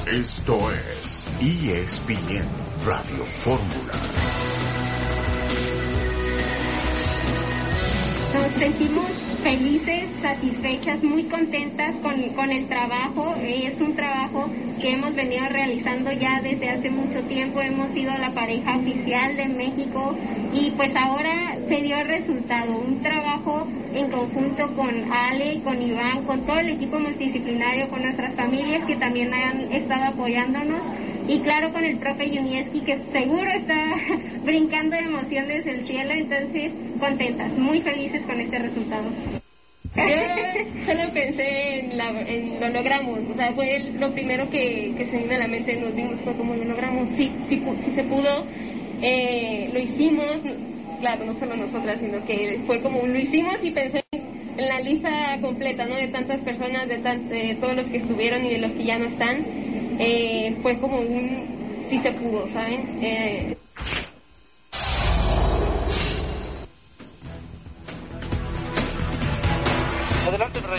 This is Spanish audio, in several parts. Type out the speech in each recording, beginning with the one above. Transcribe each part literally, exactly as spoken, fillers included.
Esto es E S P N Radio Fórmula. Nos sentimos felices, satisfechas, muy contentas con, con el trabajo. Es un trabajo que hemos venido realizando ya desde hace mucho tiempo. Hemos sido la pareja oficial de México y pues ahora se dio el resultado. Un trabajo en conjunto con Ale, con Iván, con todo el equipo multidisciplinario, con nuestras familias que también han estado apoyándonos. Y claro, con el profe Junieski, que seguro está brincando de emoción desde el cielo. Entonces, contentas, muy felices con este resultado. Yo solo pensé en, la, en lo logramos, o sea, fue lo primero que, que se vino a la mente, nos dimos, fue como lo logramos, sí, sí, sí se pudo, eh, lo hicimos, claro, no solo nosotras, sino que fue como lo hicimos y pensé en la lista completa, ¿no? De tantas personas, de, tan, de todos los que estuvieron y de los que ya no están, eh, fue como un sí se pudo, ¿saben? Eh, Adelante, Rey.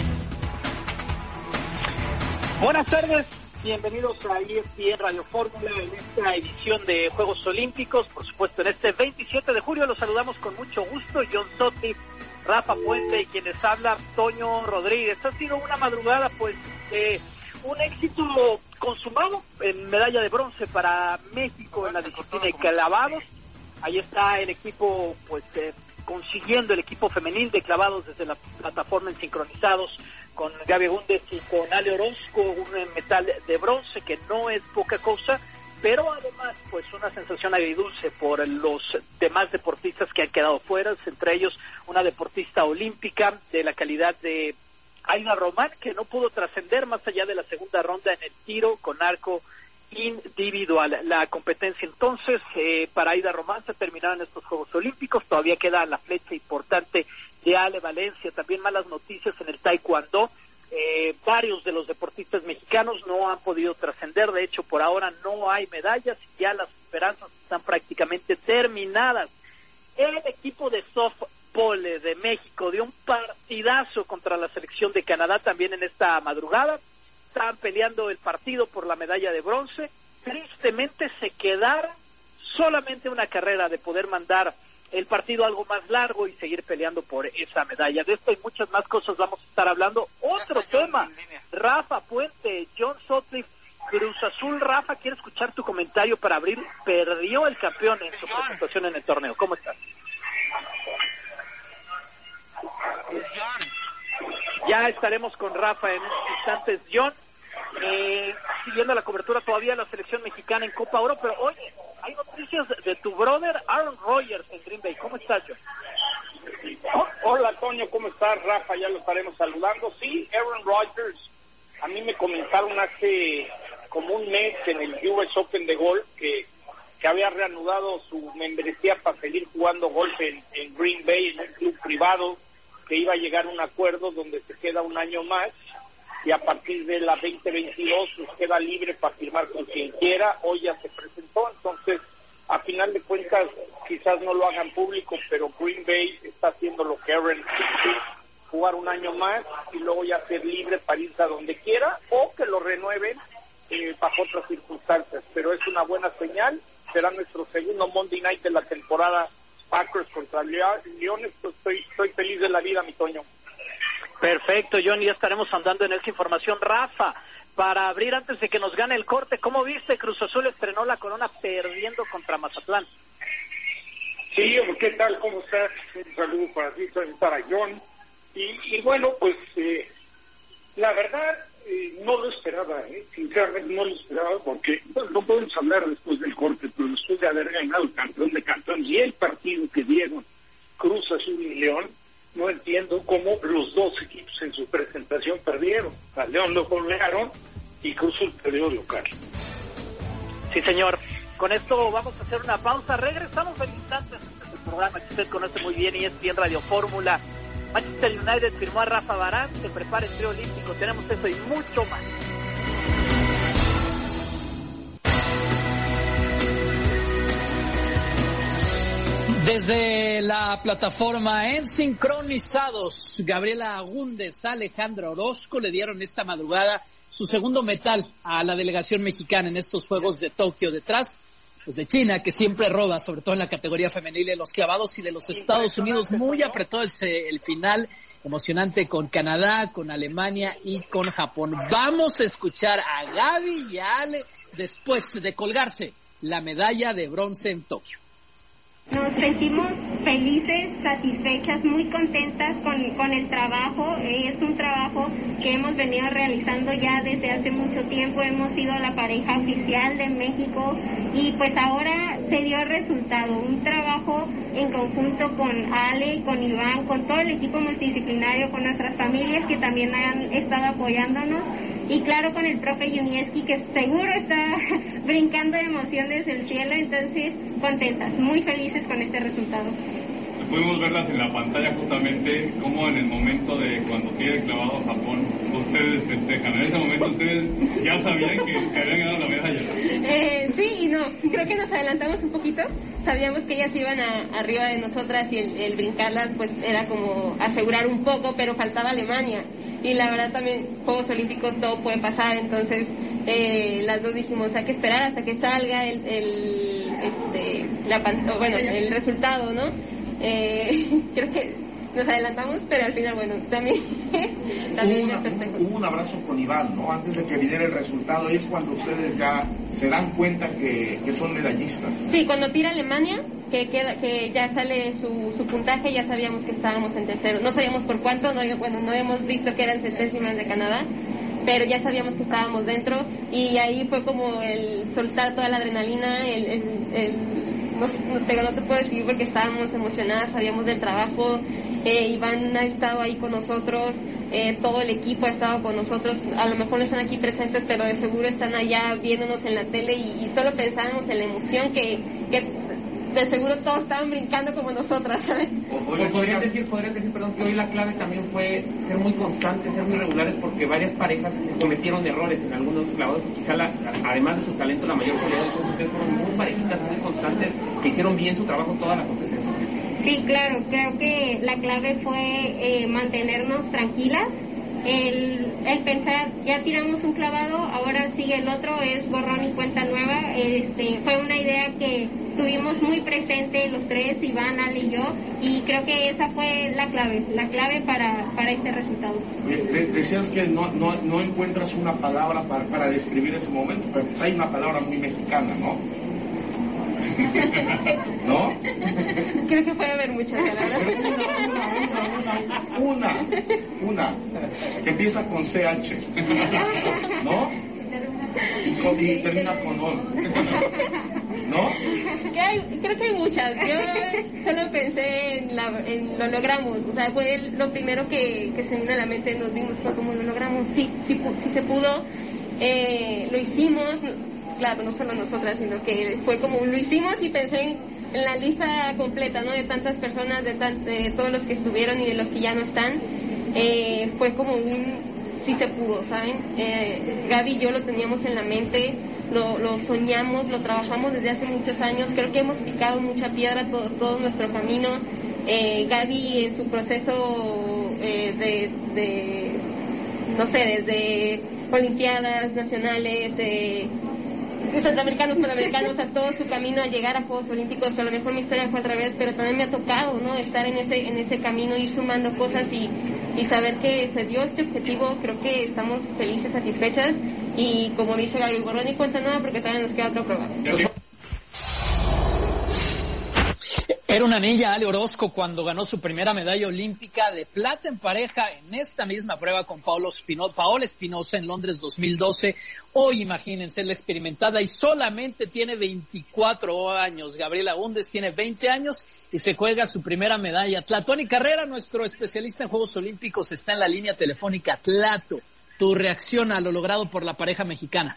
Buenas tardes, bienvenidos a E S P N Radio Fórmula en esta edición de Juegos Olímpicos. Por supuesto, en este veintisiete de julio los saludamos con mucho gusto. John Sotti, Rafa Puente y quienes hablan, Toño Rodríguez. Ha sido una madrugada, pues, eh, un éxito consumado en medalla de bronce para México en la disciplina de clavados. Ahí está el equipo, pues, eh, consiguiendo el equipo femenil de clavados desde la plataforma en sincronizados con Gaby Gundes y con Ale Orozco, un metal de bronce que no es poca cosa, pero además pues una sensación agridulce por los demás deportistas que han quedado fuera, entre ellos una deportista olímpica de la calidad de Aida Román, que no pudo trascender más allá de la segunda ronda en el tiro con arco individual. La competencia entonces eh, para Aida Román se terminaron estos Juegos Olímpicos. Todavía queda la flecha importante de Ale Valencia. También malas noticias en el taekwondo. Eh, varios de los deportistas mexicanos no han podido trascender. De hecho, por ahora no hay medallas y ya las esperanzas están prácticamente terminadas. El equipo de softball de México dio un partidazo contra la selección de Canadá también en esta madrugada. Estaban peleando el partido por la medalla de bronce. Tristemente se quedaron solamente una carrera de poder mandar el partido algo más largo y seguir peleando por esa medalla. De esto y muchas más cosas vamos a estar hablando. Otro tema, Rafa Puente, John Sutcliffe, Cruz Azul. Rafa, quiero escuchar tu comentario para abrir. Perdió el campeón en su presentación en el torneo. ¿Cómo estás? Ya estaremos con Rafa en unos instantes. John, eh, siguiendo la cobertura todavía de la selección mexicana en Copa Oro, pero oye, hay noticias de tu brother Aaron Rodgers en Green Bay. ¿Cómo estás, John? Oh, hola, Toño, ¿cómo estás? Rafa, ya lo estaremos saludando. Sí, Aaron Rodgers, a mí me comentaron hace como un mes en el U S Open de golf que, que había reanudado su membresía para seguir jugando golf en, en Green Bay, en un club privado, que iba a llegar a un acuerdo donde se queda un año más y a partir de la veinte veintidós pues queda libre para firmar con quien quiera. Hoy ya se presentó, entonces a final de cuentas quizás no lo hagan público, pero Green Bay está haciendo lo que Aaron quiere, jugar un año más y luego ya ser libre para irse a donde quiera o que lo renueven eh, bajo otras circunstancias, pero es una buena señal. Será nuestro segundo Monday Night de la temporada Packers contra Leones. Pues estoy, estoy feliz de la vida, mi Toño. Perfecto, John, ya estaremos andando en esa información. Rafa, para abrir antes de que nos gane el corte, ¿cómo viste? Cruz Azul estrenó la corona perdiendo contra Mazatlán. Sí, ¿qué tal? ¿Cómo estás? Un saludo para ti, para John. Y, y bueno, pues eh, la verdad eh, no lo esperaba, ¿eh? Sinceramente no lo esperaba, porque pues, no podemos hablar después del corte, pero después de haber ganado el campeón de campeón y el partido que dieron Cruz Azul y León, no entiendo cómo los dos equipos en su presentación perdieron. A León lo golearon y Cruz Azul perdió local. Sí, señor. Con esto vamos a hacer una pausa. Regresamos en instantes en este programa que usted conoce muy bien, E S P N Radio Fórmula. Manchester United firmó a Rafa Varane, se prepara el trío olímpico. Tenemos eso y mucho más. Desde la plataforma en Sincronizados, Gabriela Agúndez, Alejandra Orozco le dieron esta madrugada su segundo metal a la delegación mexicana en estos Juegos de Tokio, detrás pues de China, que siempre roba, sobre todo en la categoría femenil de los clavados, y de los Estados Unidos. Muy apretado el, el final, emocionante con Canadá, con Alemania y con Japón. Vamos a escuchar a Gaby y a Ale después de colgarse la medalla de bronce en Tokio. Nos sentimos felices, satisfechas, muy contentas con, con el trabajo. Es un trabajo que hemos venido realizando ya desde hace mucho tiempo. Hemos sido la pareja oficial de México y pues ahora se dio el resultado. Un trabajo en conjunto con Ale, con Iván, con todo el equipo multidisciplinario, con nuestras familias que también han estado apoyándonos. Y claro, con el profe Junieski, que seguro está brincando de emoción desde el cielo. Entonces, contentas, muy felices con este resultado. Pudimos verlas en la pantalla justamente, como en el momento de cuando tira clavado Japón, ustedes festejan. En ese momento ustedes ya sabían que, que habían ganado la medalla. Eh, sí y no, creo que nos adelantamos un poquito. Sabíamos que ellas iban a, arriba de nosotras y el, el brincarlas pues era como asegurar un poco, pero faltaba Alemania. Y la verdad también, Juegos Olímpicos, todo puede pasar, entonces eh, las dos dijimos, hay que esperar hasta que salga el, el este, la bueno, el resultado, ¿no? Eh, creo que nos adelantamos, pero al final, bueno, también, también hubo, una, hubo un abrazo con Iván, ¿no? Antes de que viniera el resultado, es cuando ustedes ya se dan cuenta que, que son medallistas. Sí, cuando tira Alemania, que queda, que ya sale su, su puntaje, ya sabíamos que estábamos en tercero. No sabíamos por cuánto, no, bueno, no hemos visto que eran centésimas de Canadá, pero ya sabíamos que estábamos dentro, y ahí fue como el soltar toda la adrenalina, el, el, el no, no, te, no te puedo decir porque estábamos emocionadas, sabíamos del trabajo. eh, Iván ha estado ahí con nosotros, eh, todo el equipo ha estado con nosotros, a lo mejor no están aquí presentes, pero de seguro están allá viéndonos en la tele, y, y solo pensábamos en la emoción que, que de seguro todos estaban brincando como nosotras, ¿sabes? Podrían decir, podrían decir, perdón, que hoy la clave también fue ser muy constantes, ser muy regulares, porque varias parejas cometieron errores en algunos clavados, y quizá la, además de su talento, la mayor calidad de todos ustedes fueron muy parejitas, muy constantes, que hicieron bien su trabajo toda la competencia. Sí, claro, creo que la clave fue eh, mantenernos tranquilas. El, el pensar, ya tiramos un clavado, ahora sigue el otro, es borrón y cuenta nueva. Este, fue una idea que tuvimos muy presente los tres, Iván, Ale y yo, y creo que esa fue la clave, la clave para, para este resultado. De, decías que no, no, no encuentras una palabra para, para describir ese momento, pero pues hay una palabra muy mexicana, ¿no? ¿No? Creo que puede haber muchas, la verdad. Una, una, una, que empieza con C H, ¿no? Y, con, y termina con O, ¿no? Que hay, creo que hay muchas. Yo solo pensé en, la, en lo logramos. O sea, fue el, lo primero que, que se vino a la mente, nos dimos fue como lo logramos. Sí, sí, sí se pudo, eh, lo hicimos. Claro, no solo nosotras, sino que fue como lo hicimos, y pensé en, en la lista completa, ¿no? De tantas personas, de, tan, de todos los que estuvieron y de los que ya no están. Eh, fue como un sí se pudo, ¿saben? Eh, Gaby y yo lo teníamos en la mente, lo, lo soñamos, lo trabajamos desde hace muchos años. Creo que hemos picado mucha piedra todo, todo nuestro camino. Eh, Gaby en su proceso eh, de, de, no sé, desde Olimpiadas nacionales, eh, centroamericanos, panamericanos, a todo su camino a llegar a Juegos Olímpicos. A lo mejor mi historia fue al revés, pero también me ha tocado, ¿no? Estar en ese en ese camino, ir sumando cosas y, y saber que se dio este objetivo. Creo que estamos felices, satisfechas, y como dice Gaby, borrón y cuenta nueva, porque todavía nos queda otra prueba. Era una niña, Ale Orozco, cuando ganó su primera medalla olímpica de plata en pareja en esta misma prueba con Paolo Espino, Paola Espinosa en Londres dos mil doce. Hoy, imagínense, la experimentada, y solamente tiene veinticuatro años. Gabriela Agúndez tiene veinte años y se juega su primera medalla. Tlatoni Carrera, nuestro especialista en Juegos Olímpicos, está en la línea telefónica. Tlato, tu reacción a lo logrado por la pareja mexicana.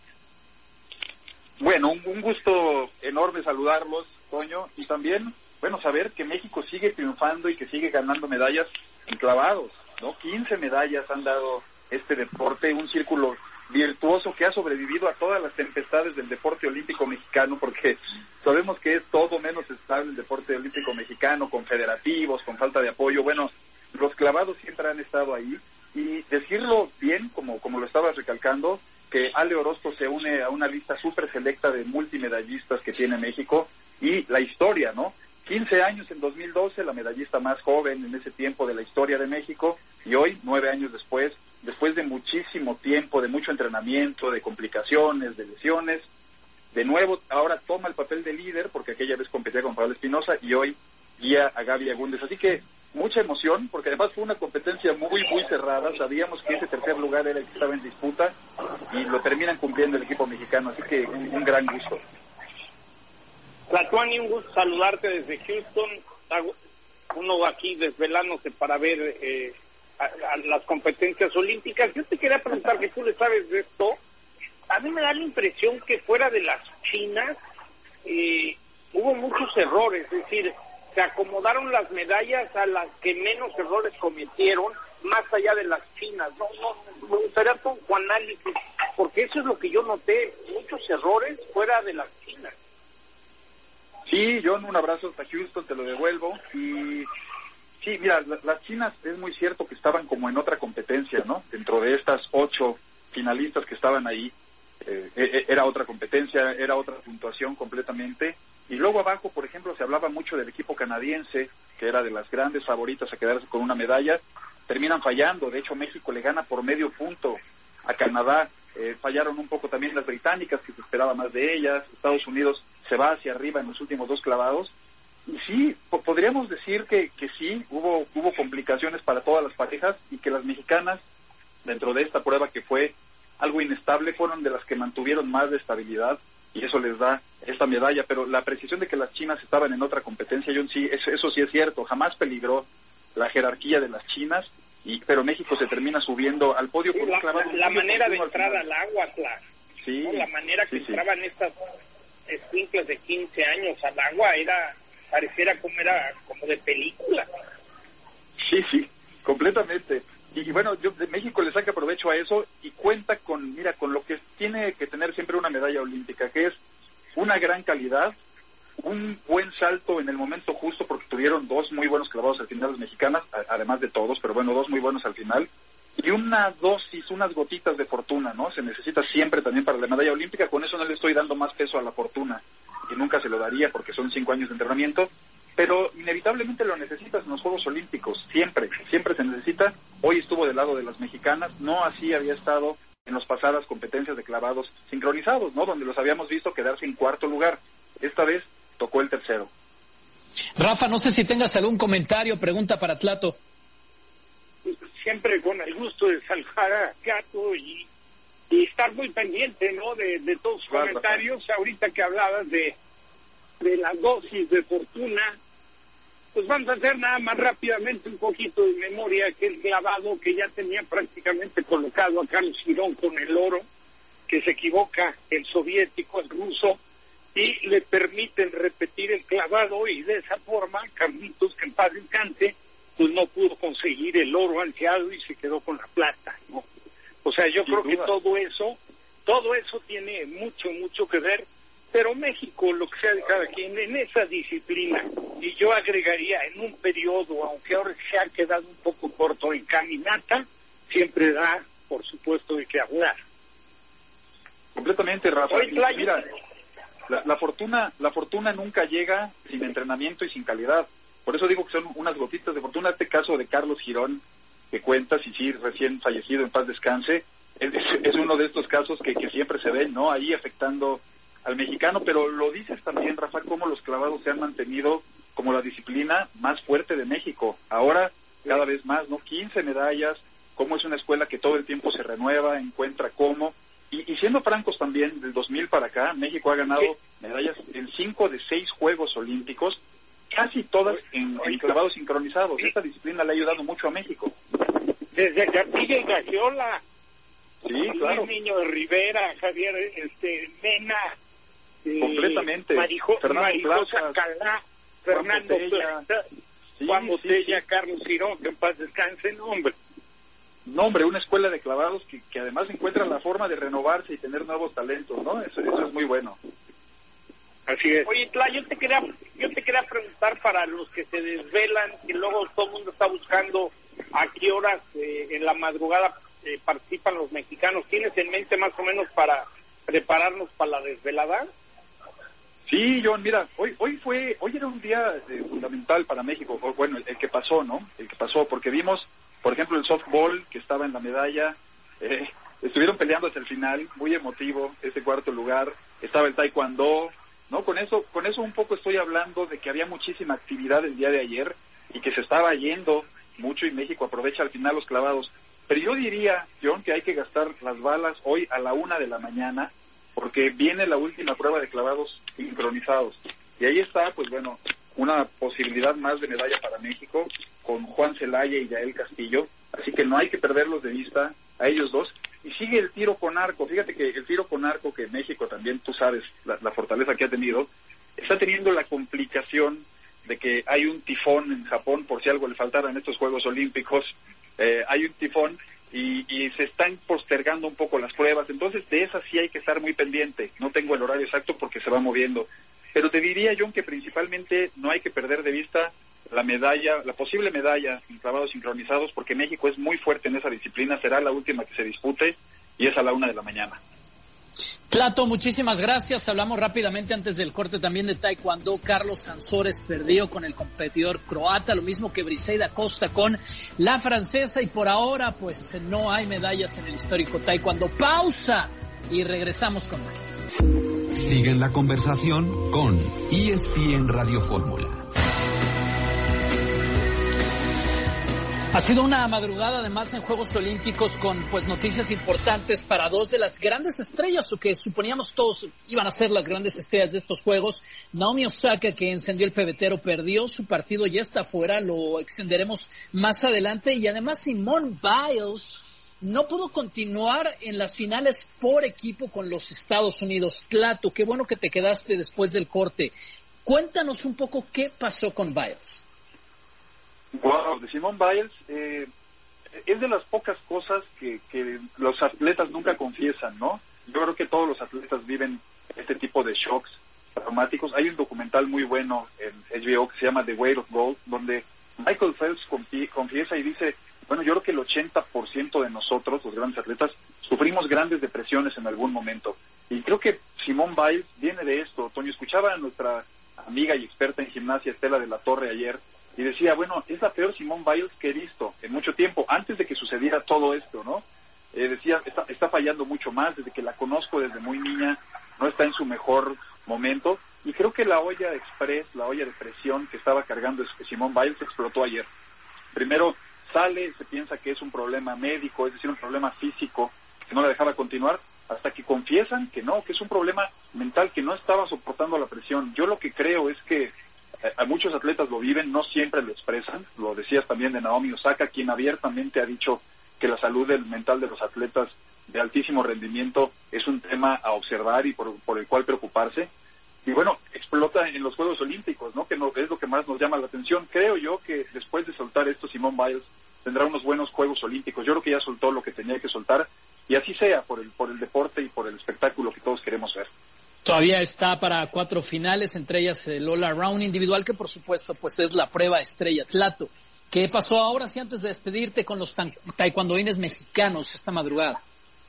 Bueno, un, un gusto enorme saludarlos, Toño, y también, bueno, saber que México sigue triunfando y que sigue ganando medallas en clavados, ¿no? quince medallas han dado este deporte, un círculo virtuoso que ha sobrevivido a todas las tempestades del deporte olímpico mexicano, porque sabemos que es todo menos estable el deporte olímpico mexicano, con federativos, con falta de apoyo. Bueno, los clavados siempre han estado ahí, y decirlo bien, como, como lo estabas recalcando, que Ale Orozco se une a una lista súper selecta de multimedallistas que tiene México, y la historia, ¿no? quince años en dos mil doce, la medallista más joven en ese tiempo de la historia de México, y hoy, nueve años después, después de muchísimo tiempo, de mucho entrenamiento, de complicaciones, de lesiones, de nuevo ahora toma el papel de líder, porque aquella vez competía con Pablo Espinosa, y hoy guía a Gaby Agúndez. Así que mucha emoción, porque además fue una competencia muy, muy cerrada. Sabíamos que ese tercer lugar era el que estaba en disputa, y lo terminan cumpliendo el equipo mexicano, así que un, un gran gusto. Tlatuani, un gusto saludarte desde Houston. Uno aquí desvelándose para ver eh, a, a las competencias olímpicas. Yo te quería preguntar, que tú le sabes de esto. A mí me da la impresión que fuera de las chinas eh, hubo muchos errores, es decir, se acomodaron las medallas a las que menos errores cometieron, más allá de las chinas. No, no, me gustaría tu análisis, porque eso es lo que yo noté, muchos errores fuera de las chinas. Sí, John, un abrazo hasta Houston, te lo devuelvo. Y sí, mira, la, las chinas, es muy cierto que estaban como en otra competencia, ¿no? Dentro de estas ocho finalistas que estaban ahí, eh, era otra competencia, era otra puntuación completamente. Y luego abajo, por ejemplo, se hablaba mucho del equipo canadiense, que era de las grandes favoritas a quedarse con una medalla. Terminan fallando, de hecho México le gana por medio punto a Canadá. Eh, fallaron un poco también las británicas, que se esperaba más de ellas. Estados Unidos se va hacia arriba en los últimos dos clavados. Y sí, po- podríamos decir que, que sí, hubo, hubo complicaciones para todas las parejas, y que las mexicanas, dentro de esta prueba que fue algo inestable, fueron de las que mantuvieron más de estabilidad, y eso les da esta medalla. Pero la precisión de que las chinas estaban en otra competencia, yo sí, eso, eso sí es cierto, jamás peligró la jerarquía de las chinas, y pero México se termina subiendo al podio. Sí, por la, un clavado la muy manera de oportuno entrar al al agua, claro. Sí, ¿no? La manera que sí, sí. entraban estas escuinclas de quince años al agua era, pareciera como era como de película. Sí, sí, completamente. Y, y bueno, yo, de México le saca provecho a eso, y cuenta con, mira, con lo que tiene que tener siempre una medalla olímpica, que es una gran calidad, un buen salto en el momento justo, porque tuvieron dos muy buenos clavados al final las mexicanas, a, además de todos, pero bueno, dos muy buenos al final, y una dosis, unas gotitas de fortuna, ¿no? Se necesita siempre también para la medalla olímpica. Con eso no le estoy dando más peso a la fortuna, y nunca se lo daría, porque son cinco años de entrenamiento, pero inevitablemente lo necesitas en los Juegos Olímpicos, siempre, siempre se necesita. Hoy estuvo del lado de las mexicanas, no así había estado en las pasadas competencias de clavados sincronizados, ¿no? Donde los habíamos visto quedarse en cuarto lugar. Esta vez tocó el tercero. Rafa, no sé si tengas algún comentario, pregunta para Tlato. Siempre con el gusto de saludar a Gato y, y estar muy pendiente, ¿no? De, de todos sus Claro, comentarios. Rafa. Ahorita que hablabas de, de la dosis de fortuna, pues vamos a hacer nada más rápidamente un poquito de memoria, que el clavado que ya tenía prácticamente colocado a Carlos Girón con el oro, que se equivoca el soviético, el ruso, y le permiten repetir el clavado, y de esa forma Carlitos, que en paz descanse, pues no pudo conseguir el oro ansiado y se quedó con la plata, ¿no? O sea, yo Sin creo duda. que todo eso, todo eso tiene mucho, mucho que ver, pero México, lo que sea de cada quien, en esa disciplina, y yo agregaría en un periodo, aunque ahora se ha quedado un poco corto en caminata, siempre da, por supuesto, de qué hablar. Completamente, Rafa. Oye, Tlayo. Mira, la, la fortuna, la fortuna nunca llega sin entrenamiento y sin calidad. Por eso digo que son unas gotitas de fortuna. Este caso de Carlos Girón, que cuentas, y sí, recién fallecido, en paz descanse, es, es uno de estos casos que, que siempre se ven, ¿no? Ahí afectando al mexicano. Pero lo dices también, Rafa, cómo los clavados se han mantenido como la disciplina más fuerte de México. Ahora, cada vez más, ¿no? quince medallas, cómo es una escuela que todo el tiempo se renueva, encuentra cómo. Y, y siendo francos también, del dos mil para acá, México ha ganado medallas en cinco de seis Juegos Olímpicos, casi todas en, en clavados sincronizados. Esta disciplina le ha ayudado mucho a México. Desde Cartilla y Gagiola, Sí, claro. Niño de Rivera, Javier este, Mena, eh, Completamente. Marijo, Fernando Marijosa Plazas, Calá, Juan Fernando Botella. Plata, Sí, Juan sí, Botella, sí. Carlos Girón, que en paz descanse, no, hombre. no, hombre, una escuela de clavados que, que además encuentra la forma de renovarse y tener nuevos talentos, ¿no? Eso, eso es muy bueno. Así es. Oye, Tla, yo te quería, yo te quería preguntar para los que se desvelan, que luego todo el mundo está buscando a qué horas eh, en la madrugada eh, participan los mexicanos. ¿Tienes en mente más o menos para prepararnos para la desvelada? Sí, John, mira, hoy hoy fue, hoy era un día eh, fundamental para México, o, bueno, el, el que pasó, ¿no? El que pasó, porque vimos, por ejemplo, el softball que estaba en la medalla, eh, estuvieron peleando hasta el final, muy emotivo ese cuarto lugar, estaba el taekwondo, ¿no? Con eso, con eso un poco estoy hablando de que había muchísima actividad el día de ayer y que se estaba yendo mucho y México aprovecha al final los clavados. Pero yo diría, John, que hay que gastar las balas hoy a la una de la mañana, porque viene la última prueba de clavados sincronizados. Y ahí está, pues bueno, una posibilidad más de medalla para México con Juan Celaya y Yael Castillo. Así que no hay que perderlos de vista a ellos dos. Y sigue el tiro con arco. Fíjate que el tiro con arco, que México también, tú sabes, la, la fortaleza que ha tenido, está teniendo la complicación de que hay un tifón en Japón, por si algo le faltara en estos Juegos Olímpicos. Eh, hay un tifón y, y se están postergando un poco las pruebas. Entonces, de esas sí hay que estar muy pendiente. No tengo el horario exacto porque se va moviendo. Pero te diría, John, que principalmente no hay que perder de vista la medalla, la posible medalla en clavados sincronizados, porque México es muy fuerte en esa disciplina, será la última que se dispute y es a la una de la mañana. Tlato, muchísimas gracias. Hablamos rápidamente antes del corte también de taekwondo. Carlos Sansores perdió con el competidor croata, lo mismo que Briseida Costa con la francesa, y por ahora pues no hay medallas en el histórico taekwondo. Pausa y regresamos con más. Siguen la conversación con E S P N Radio Fórmula. Ha sido una madrugada además en Juegos Olímpicos con pues noticias importantes para dos de las grandes estrellas, o que suponíamos todos iban a ser las grandes estrellas de estos Juegos. Naomi Osaka, que encendió el pebetero, perdió su partido, ya está fuera, lo extenderemos más adelante. Y además Simone Biles no pudo continuar en las finales por equipo con los Estados Unidos. Tlato, qué bueno que te quedaste después del corte. Cuéntanos un poco qué pasó con Biles. Wow, de Simone Biles eh, es de las pocas cosas que, que los atletas nunca confiesan, ¿no? Yo creo que todos los atletas viven este tipo de shocks traumáticos. Hay un documental muy bueno en H B O que se llama The Weight of Gold, donde Michael Phelps confiesa y dice, bueno, yo creo que el ochenta por ciento de nosotros, los grandes atletas, sufrimos grandes depresiones en algún momento. Y creo que Simone Biles viene de esto. Toño, escuchaba a nuestra amiga y experta en gimnasia, Estela de la Torre, ayer, y decía, bueno, es la peor Simone Biles que he visto en mucho tiempo, antes de que sucediera todo esto, ¿no? Eh, decía, está, está fallando mucho más, desde que la conozco desde muy niña, no está en su mejor momento, y creo que la olla express, la olla de presión que estaba cargando Simone Biles explotó ayer. Primero sale, se piensa que es un problema médico, es decir, un problema físico, que no la dejaba continuar, hasta que confiesan que no, que es un problema mental, que no estaba soportando la presión. Yo lo que creo es que a muchos atletas lo viven, no siempre lo expresan. Lo decías también de Naomi Osaka, quien abiertamente ha dicho que la salud mental de los atletas de altísimo rendimiento es un tema a observar y por, por el cual preocuparse. Y bueno, explota en los Juegos Olímpicos, ¿no? Que no, es lo que más nos llama la atención. Creo yo que después de soltar esto, Simone Biles tendrá unos buenos Juegos Olímpicos. Yo creo que ya soltó lo que tenía que soltar, y así sea, por el, por el deporte y por el espectáculo que todos queremos ver. Todavía está para cuatro finales, entre ellas el all-around individual, que por supuesto pues es la prueba estrella. Tlato, ¿qué pasó ahora sí antes de despedirte con los taekwondoines mexicanos esta madrugada?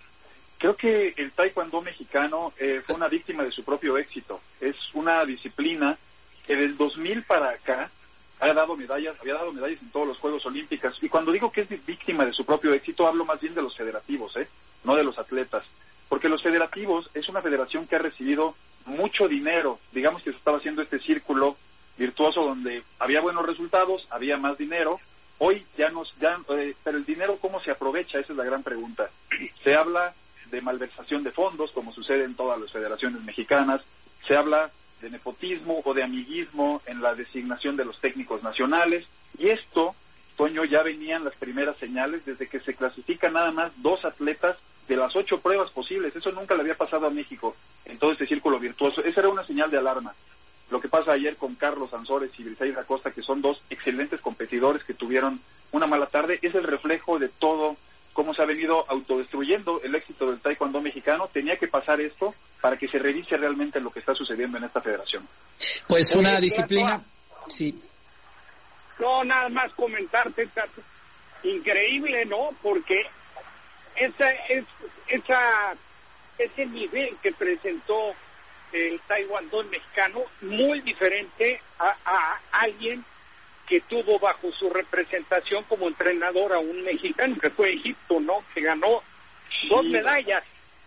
Creo que el taekwondo mexicano eh, fue una víctima de su propio éxito. Es una disciplina que del dos mil para acá ha dado medallas, había dado medallas en todos los Juegos Olímpicos. Y cuando digo que es víctima de su propio éxito, hablo más bien de los federativos, ¿eh? No de los atletas. Porque los federativos es una federación que ha recibido mucho dinero. Digamos que se estaba haciendo este círculo virtuoso donde había buenos resultados, había más dinero. Hoy ya nos, ya, eh, pero el dinero, ¿cómo se aprovecha? Esa es la gran pregunta. Se habla de malversación de fondos, como sucede en todas las federaciones mexicanas. Se habla de nepotismo o de amiguismo en la designación de los técnicos nacionales. Y esto, Toño, ya venían las primeras señales desde que se clasifican nada más dos atletas de las ocho pruebas posibles. Eso nunca le había pasado a México en todo este círculo virtuoso. Esa era una señal de alarma. Lo que pasa ayer con Carlos Sansores y Briseida Costa, que son dos excelentes competidores que tuvieron una mala tarde, es el reflejo de todo cómo se ha venido autodestruyendo el éxito del taekwondo mexicano. Tenía que pasar esto para que se revise realmente lo que está sucediendo en esta federación. Pues una Oye, disciplina... Sí. No, nada más comentarte, Tato. Increíble, ¿no? Porque esa, es, esa, ese nivel que presentó el taekwondo mexicano, muy diferente a, a alguien que tuvo bajo su representación como entrenador a un mexicano, que fue Egipto, ¿no? Que ganó sí. dos medallas.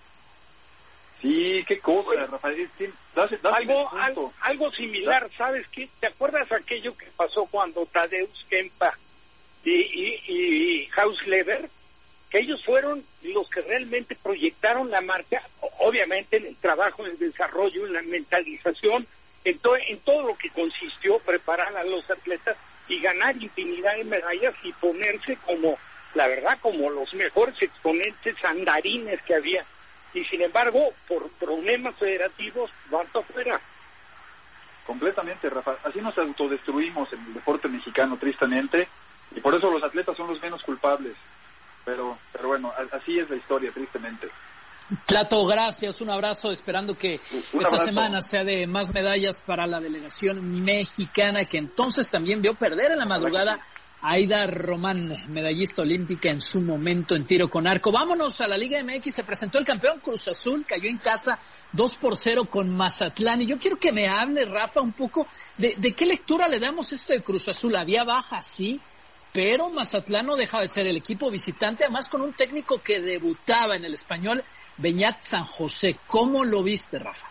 Sí, qué cosa, Rafael. Sí, dase, dase algo, algo, algo similar, ¿sabes qué? ¿Te acuerdas aquello que pasó cuando Tadeusz Kempa y, y, y Hausleber, que ellos fueron los que realmente proyectaron la marca, obviamente en el trabajo, en el desarrollo, en la mentalización, en, to en todo lo que consistió preparar a los atletas y ganar infinidad de medallas y ponerse como, la verdad, como los mejores exponentes andarines que había. Y sin embargo, por problemas federativos, van para afuera. Completamente, Rafa. Así nos autodestruimos en el deporte mexicano, tristemente, y por eso los atletas son los menos culpables. Pero, pero bueno, así es la historia, tristemente. Tlato, gracias, un abrazo, esperando que un esta abrazo. semana sea de más medallas para la delegación mexicana, que entonces también vio perder en la madrugada a Aida Román, medallista olímpica en su momento en tiro con arco. Vámonos a la Liga M X, se presentó el campeón Cruz Azul, cayó en casa dos por cero con Mazatlán, y yo quiero que me hable, Rafa, un poco de, de qué lectura le damos esto de Cruz Azul. Había baja, sí, pero Mazatlán no deja de ser el equipo visitante, además con un técnico que debutaba en el Español, Beñat San José. ¿Cómo lo viste, Rafa?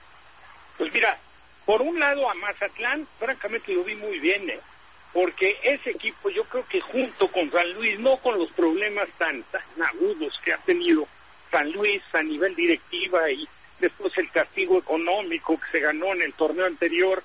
Pues mira, por un lado a Mazatlán, francamente lo vi muy bien, ¿eh? Porque ese equipo, yo creo que junto con San Luis, no con los problemas tan, tan agudos que ha tenido San Luis a nivel directiva y después el castigo económico que se ganó en el torneo anterior,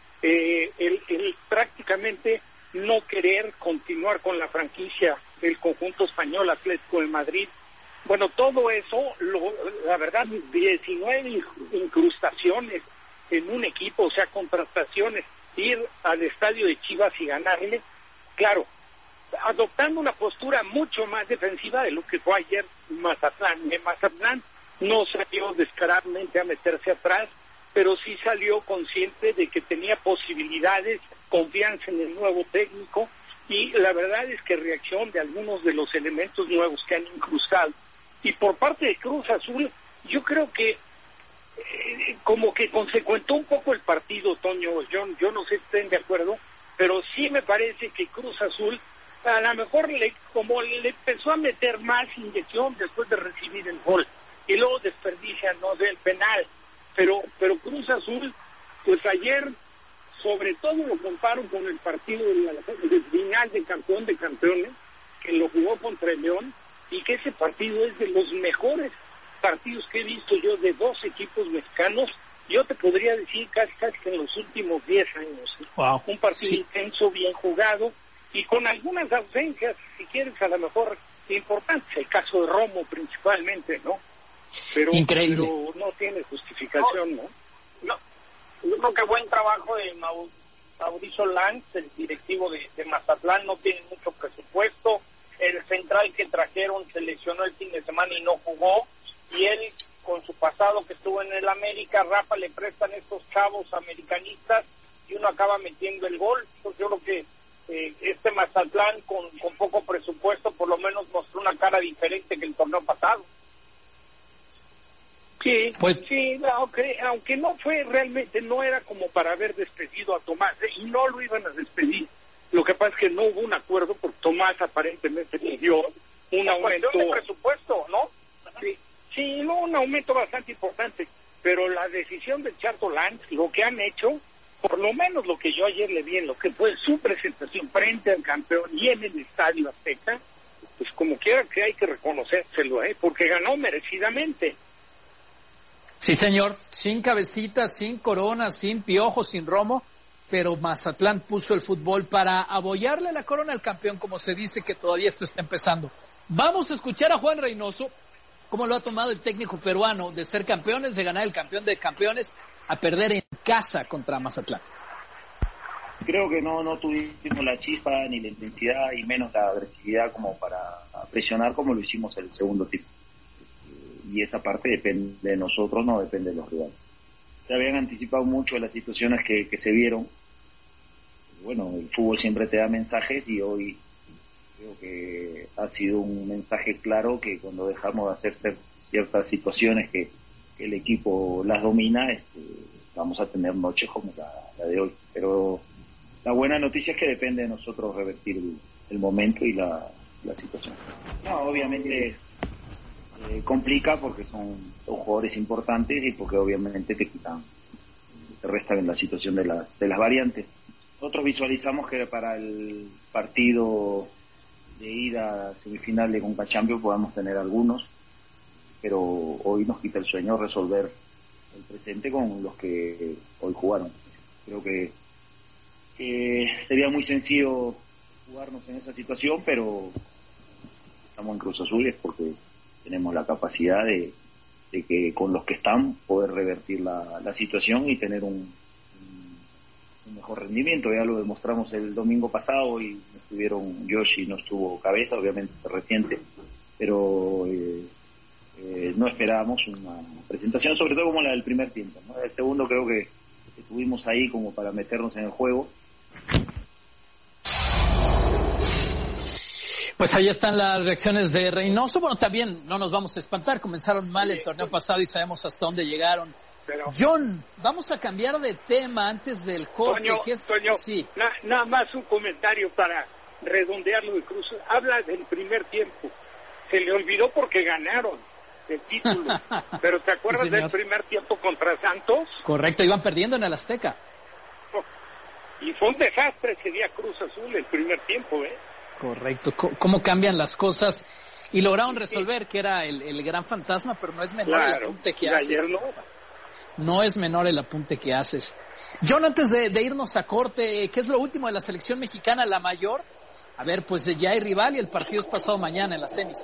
eh, el, el prácticamente no querer continuar con la franquicia del conjunto español Atlético de Madrid. Bueno, todo eso, lo, la verdad, diecinueve incrustaciones en un equipo, o sea, contrataciones, ir al estadio de Chivas y ganarle, claro, adoptando una postura mucho más defensiva de lo que fue ayer Mazatlán. En Mazatlán no salió descaradamente a meterse atrás, pero sí salió consciente de que tenía posibilidades, confianza en el nuevo técnico, y la verdad es que reacción de algunos de los elementos nuevos que han incrustado. Y por parte de Cruz Azul, yo creo que eh, como que consecuentó un poco el partido, Toño. Yo, yo no sé si estén de acuerdo, pero sí me parece que Cruz Azul a lo mejor le, como le empezó a meter más inyección después de recibir el gol, y luego desperdicia, no sé, el penal. Pero, pero Cruz Azul, pues ayer, sobre todo lo comparo con el partido de la, del final de campeón de campeones, que lo jugó contra el León, y que ese partido es de los mejores partidos que he visto yo de dos equipos mexicanos. Yo te podría decir casi casi que en los últimos diez años. Wow. Un partido sí. intenso, bien jugado, y con algunas ausencias, si quieres, a lo mejor importantes. El caso de Romo principalmente, ¿no? Pero, Increíble. pero no tiene justificación, ¿no? No, yo creo que buen trabajo de Mau, Mauricio Lanz, el directivo de, de Mazatlán. No tiene mucho presupuesto. El central que trajeron se lesionó el fin de semana y no jugó, y él, con su pasado que estuvo en el América, Rafa, le prestan estos chavos americanistas y uno acaba metiendo el gol. Pues yo creo que eh, este Mazatlán con, con poco presupuesto por lo menos mostró una cara diferente que el torneo pasado. Sí, pues, sí, aunque, aunque no fue realmente, no era como para haber despedido a Tomás, ¿eh? Y no lo iban a despedir. Lo que pasa es que no hubo un acuerdo porque Tomás aparentemente pidió un aumento de presupuesto, ¿no? Sí, sí, no, un aumento bastante importante, pero la decisión del Chato Lanz, lo que han hecho, por lo menos lo que yo ayer le vi en lo que fue su presentación frente al campeón y en el Estadio Azteca, pues como quiera que hay que reconocérselo, ¿eh? Porque ganó merecidamente. Sí, señor, sin cabecita, sin corona, sin piojo, sin Romo, pero Mazatlán puso el fútbol para abollarle la corona al campeón, como se dice que todavía esto está empezando. Vamos a escuchar a Juan Reynoso, cómo lo ha tomado el técnico peruano de ser campeones, de ganar el campeón de campeones, a perder en casa contra Mazatlán. creo que no no tuvimos la chispa ni la intensidad y menos la agresividad como para presionar como lo hicimos el segundo tiempo. Y esa parte depende de nosotros, no depende de los rivales. Se habían anticipado mucho de las situaciones que, que se vieron. Bueno, el fútbol siempre te da mensajes y hoy creo que ha sido un mensaje claro que cuando dejamos de hacer ciertas situaciones que, que el equipo las domina, este, vamos a tener noches como la, la de hoy. Pero la buena noticia es que depende de nosotros revertir el, el momento y la, la situación. No, obviamente eh, complica porque son, son jugadores importantes y porque obviamente te quitan, te restan en la situación de, la, de las variantes. Nosotros visualizamos que para el partido de ida semifinal de Conca Champions podamos tener algunos, pero hoy nos quita el sueño resolver el presente con los que hoy jugaron. Creo que, que sería muy sencillo jugarnos en esa situación, pero estamos en Cruz Azules porque tenemos la capacidad de, de que con los que están poder revertir la, la situación y tener un, un, un mejor rendimiento. Ya lo demostramos el domingo pasado y no estuvieron Yoshi, no estuvo Cabeza, obviamente reciente, pero eh, eh, no esperábamos una presentación, sobre todo como la del primer tiempo, ¿no? El segundo creo que estuvimos ahí como para meternos en el juego. Pues ahí están las reacciones de Reynoso. Bueno, también no nos vamos a espantar, comenzaron mal el torneo pasado y sabemos hasta dónde llegaron. Pero, John, vamos a cambiar de tema antes del corte. Toño, que es... Toño, sí. na, nada más un comentario para redondearlo de Cruz. Habla del primer tiempo. Se le olvidó porque ganaron el título. Pero ¿te acuerdas sí, del primer tiempo contra Santos? Correcto, iban perdiendo en el Azteca. Oh, y fue un desastre ese día Cruz Azul el primer tiempo, ¿eh? Correcto, C- cómo cambian las cosas y lograron resolver, que era el, el gran fantasma, pero no es menor claro, el apunte que haces. Ayer no. no es menor el apunte que haces. John, antes de, de irnos a corte, ¿qué es lo último de la selección mexicana, la mayor? A ver, pues ya hay rival y el partido es pasado mañana en las semis.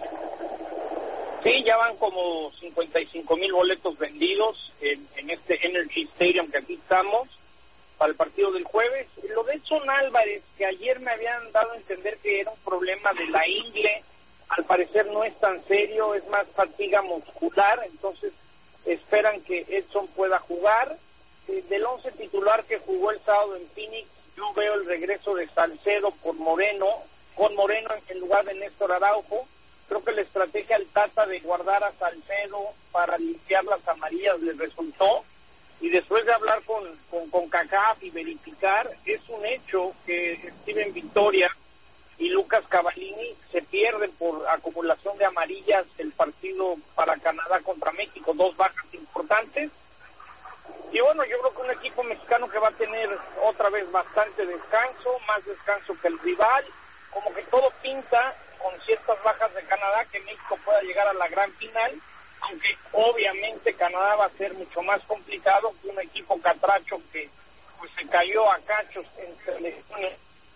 Sí, ya van como cincuenta y cinco mil boletos vendidos en, en este Energy Stadium que aquí estamos para el partido del jueves. Lo de Edson Álvarez, que ayer me habían dado a entender que era un problema de la ingle, al parecer no es tan serio, es más fatiga muscular, entonces esperan que Edson pueda jugar. Eh, del once titular que jugó el sábado en Phoenix, yo veo el regreso de Salcedo por Moreno, con Moreno en lugar de Néstor Araujo. Creo que la estrategia del Tata de guardar a Salcedo para limpiar las amarillas le resultó. Y después de hablar con, con, con CACAF y verificar, es un hecho que Steven Victoria y Lucas Cavallini se pierden por acumulación de amarillas el partido para Canadá contra México, dos bajas importantes. Y bueno, yo creo que un equipo mexicano que va a tener otra vez bastante descanso, más descanso que el rival, como que todo pinta con ciertas bajas de Canadá que México pueda llegar a la gran final, aunque obviamente Canadá va a ser mucho más complicado que un equipo catracho que pues se cayó a cachos en selecciones.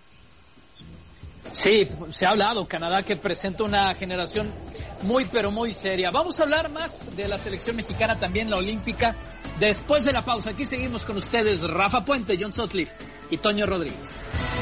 Sí, se ha hablado, Canadá que presenta una generación muy pero muy seria. Vamos a hablar más de la selección mexicana, también la olímpica, después de la pausa. Aquí seguimos con ustedes, Rafa Puente, John Sutcliffe y Toño Rodríguez.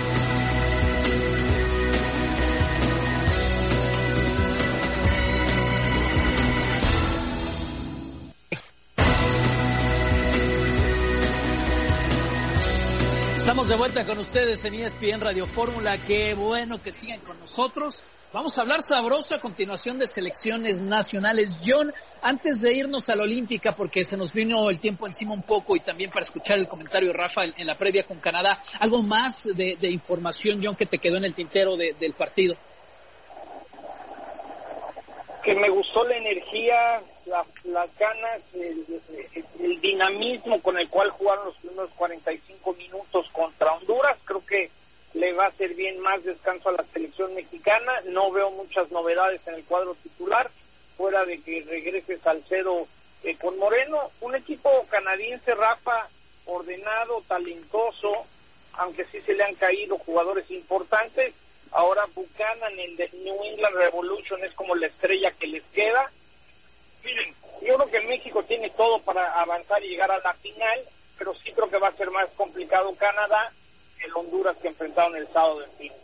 Estamos de vuelta con ustedes en E S P N Radio Fórmula. Qué bueno que sigan con nosotros. Vamos a hablar sabroso a continuación de selecciones nacionales. John, antes de irnos a la olímpica, porque se nos vino el tiempo encima un poco y también para escuchar el comentario de Rafa en la previa con Canadá, ¿algo más de, de información, John, que te quedó en el tintero de, del partido? Que me gustó la energía, la, las ganas, el, el, el dinamismo con el cual jugaron los primeros cuarenta y cinco minutos contra Honduras. Creo que le va a hacer bien más descanso a la selección mexicana. No veo muchas novedades en el cuadro titular, fuera de que regrese Salcedo eh, con Moreno. Un equipo canadiense, Rafa, ordenado, talentoso, aunque sí se le han caído jugadores importantes. Ahora Buchanan, el de New England Revolution, es como la estrella que les queda. Miren, yo creo que México tiene todo para avanzar y llegar a la final, pero sí creo que va a ser más complicado Canadá. el Honduras que enfrentaron el sábado en fin.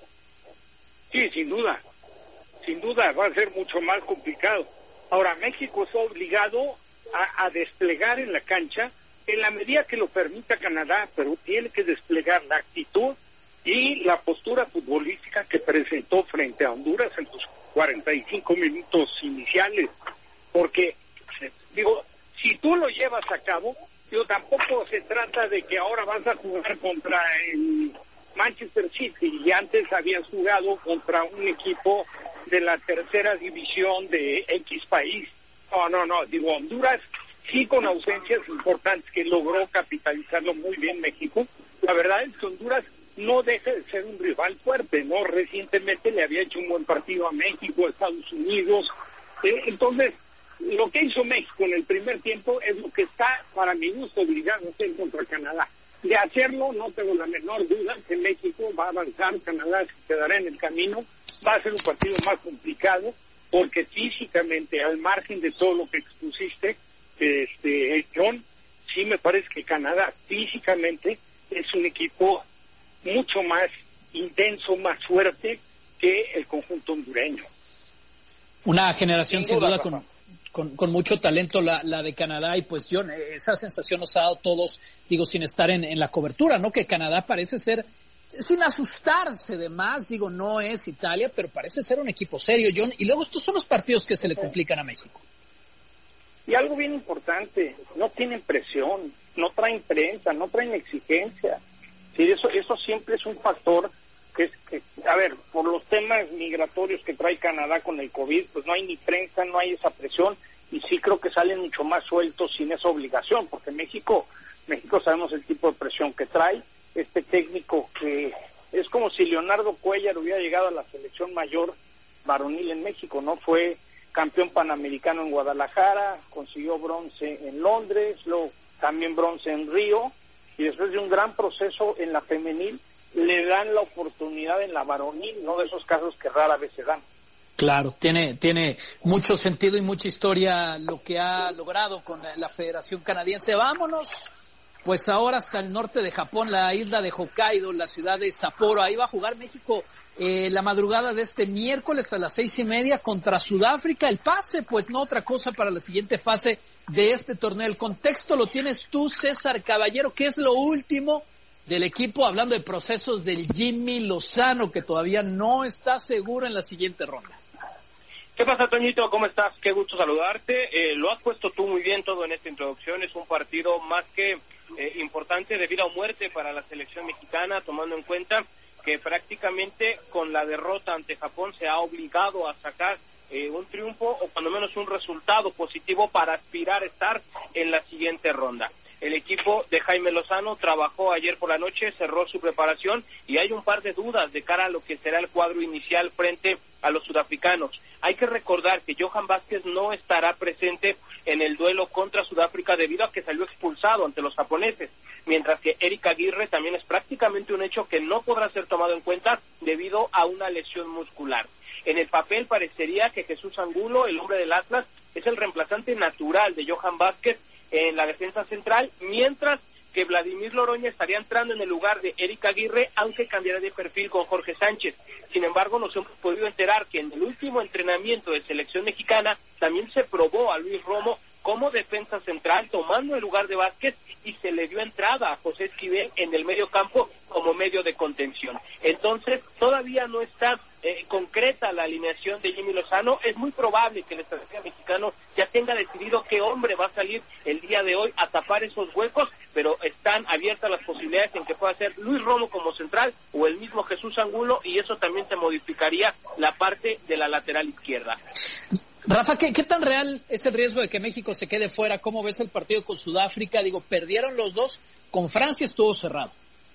Sí, sin duda, sin duda va a ser mucho más complicado. Ahora, México está obligado a, a desplegar en la cancha en la medida que lo permita Canadá, pero tiene que desplegar la actitud y la postura futbolística que presentó frente a Honduras en los cuarenta y cinco minutos iniciales, porque, digo, si tú lo llevas a cabo, digo, tampoco se trata de que ahora vas a jugar contra el Manchester City y antes habías jugado contra un equipo de la tercera división de X país. No, no, no, digo, Honduras sí con ausencias importantes que logró capitalizarlo muy bien México. La verdad es que Honduras no deja de ser un rival fuerte, ¿no? Recientemente le había hecho un buen partido a México, a Estados Unidos. Eh, entonces, lo que hizo México en el primer tiempo es lo que está, para mi gusto, obligado a hacer contra Canadá. De hacerlo, no tengo la menor duda que México va a avanzar, Canadá se quedará en el camino, va a ser un partido más complicado, porque físicamente, al margen de todo lo que expusiste, este, John, sí me parece que Canadá físicamente es un equipo mucho más intenso, más fuerte que el conjunto hondureño. Una generación sin, sin duda, duda con, con, con mucho talento la, la de Canadá, y pues John, esa sensación nos ha dado todos, digo, sin estar en, en la cobertura, ¿no? Que Canadá parece ser, sin asustarse de más, digo, no es Italia, pero parece ser un equipo serio, John, y luego estos son los partidos que se le complican a México. Y algo bien importante, no tienen presión, no traen prensa, no traen exigencia. Sí, eso, eso siempre es un factor que es que, a ver, por los temas migratorios que trae Canadá con el COVID, pues no hay ni prensa, no hay esa presión, y sí creo que salen mucho más sueltos sin esa obligación, porque México, México sabemos el tipo de presión que trae, este técnico que es como si Leonardo Cuellar hubiera llegado a la selección mayor varonil en México, ¿no? Fue campeón panamericano en Guadalajara, consiguió bronce en Londres, luego también bronce en Río, y después de un gran proceso en la femenil, le dan la oportunidad en la varonil, no de esos casos que rara vez se dan. Claro, tiene tiene mucho sentido y mucha historia lo que ha logrado con la Federación Canadiense. Vámonos, pues ahora hasta el norte de Japón, la isla de Hokkaido, la ciudad de Sapporo. Ahí va a jugar México eh, la madrugada de este miércoles a las seis y media contra Sudáfrica. El pase, pues no otra cosa para la siguiente fase de este torneo. El contexto lo tienes tú, César Caballero. ¿Qué es lo último del equipo, hablando de procesos del Jimmy Lozano, que todavía no está seguro en la siguiente ronda? ¿Qué pasa, Toñito? ¿Cómo estás? Qué gusto saludarte. Eh, lo has puesto tú muy bien todo en esta introducción. Es un partido más que eh, importante de vida o muerte para la selección mexicana, tomando en cuenta que prácticamente con la derrota ante Japón se ha obligado a sacar eh, un triunfo o cuando menos un resultado positivo para aspirar a estar en la siguiente ronda. El equipo de Jaime Lozano trabajó ayer por la noche, cerró su preparación y hay un par de dudas de cara a lo que será el cuadro inicial frente a los sudafricanos. Hay que recordar que Johan Vázquez no estará presente en el duelo contra Sudáfrica debido a que salió expulsado ante los japoneses, mientras que Eric Aguirre también es prácticamente un hecho que no podrá ser tomado en cuenta debido a una lesión muscular. En el papel parecería que Jesús Angulo, el hombre del Atlas, es el reemplazante natural de Johan Vázquez en la defensa central, mientras que Vladimir Loroña estaría entrando en el lugar de Eric Aguirre, aunque cambiará de perfil con Jorge Sánchez. Sin embargo, nos hemos podido enterar que en el último entrenamiento de selección mexicana también se probó a Luis Romo como defensa central, tomando el lugar de Vázquez, y se le dio entrada a José Esquivel en el medio campo como medio de contención. Entonces, todavía no está eh, concreta la alineación de Jimmy Lozano. Es muy probable que el estratega mexicano ya tenga decidido qué hombre va a salir el día de hoy a tapar esos huecos, pero están abiertas las posibilidades en que pueda ser Luis Romo como central o el mismo Jesús Angulo, y eso también se modificaría la parte de la lateral izquierda. Rafa, ¿qué, ¿qué tan real es el riesgo de que México se quede fuera? ¿Cómo ves el partido con Sudáfrica? Digo, perdieron los dos, con Francia estuvo cerrado.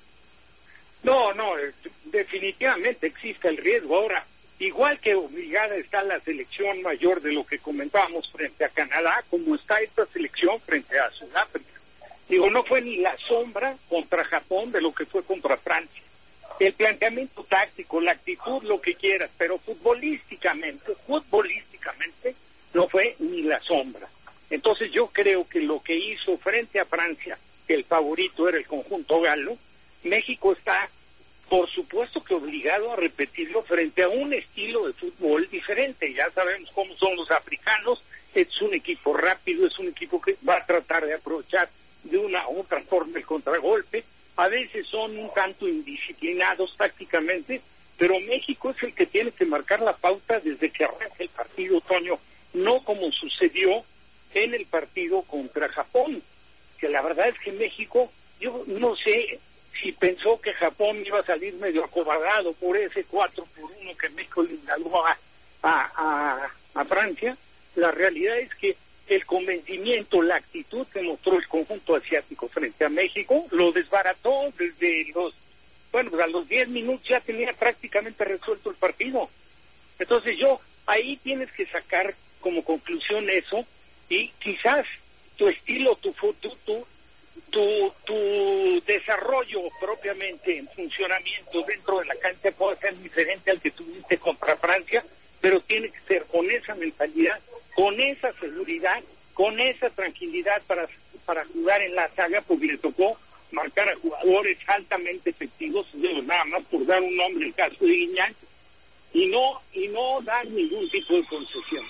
No, no, definitivamente existe el riesgo. Ahora, igual que obligada está la selección mayor de lo que comentábamos frente a Canadá, como está esta selección frente a Sudáfrica. Digo, no fue ni la sombra contra Japón de lo que fue contra Francia. El planteamiento táctico, la actitud, lo que quieras, pero futbolísticamente, futbolísticamente no fue ni la sombra. Entonces yo creo que lo que hizo frente a Francia, que el favorito era el conjunto galo, México está, por supuesto que obligado a repetirlo frente a un estilo de fútbol diferente. Ya sabemos cómo son los africanos, es un equipo rápido, es un equipo que va a tratar de aprovechar de una u otra forma el contragolpe. A veces son un tanto indisciplinados tácticamente, pero México es el que tiene que marcar la pauta desde que arranca el partido, Toño, no como sucedió en el partido contra Japón, que la verdad es que México, yo no sé si pensó que Japón iba a salir medio acobardado por ese cuatro por uno que México le ganó a, a, a, a Francia. La realidad es que el convencimiento, la actitud que mostró el conjunto asiático frente a México, lo desbarató desde los, bueno, pues a los diez minutos ya tenía prácticamente resuelto el partido. Entonces yo, ahí tienes que sacar como conclusión eso, y quizás tu estilo, tu tu, tu, tu, tu desarrollo propiamente en funcionamiento dentro de la cancha puede ser diferente al que tuviste contra Francia, pero tiene que ser con esa mentalidad, con esa seguridad, con esa tranquilidad para, para jugar en la saga, porque le tocó marcar a jugadores altamente efectivos, nada más por dar un nombre, el caso de Guiñac, y no, y no dar ningún tipo de concesión.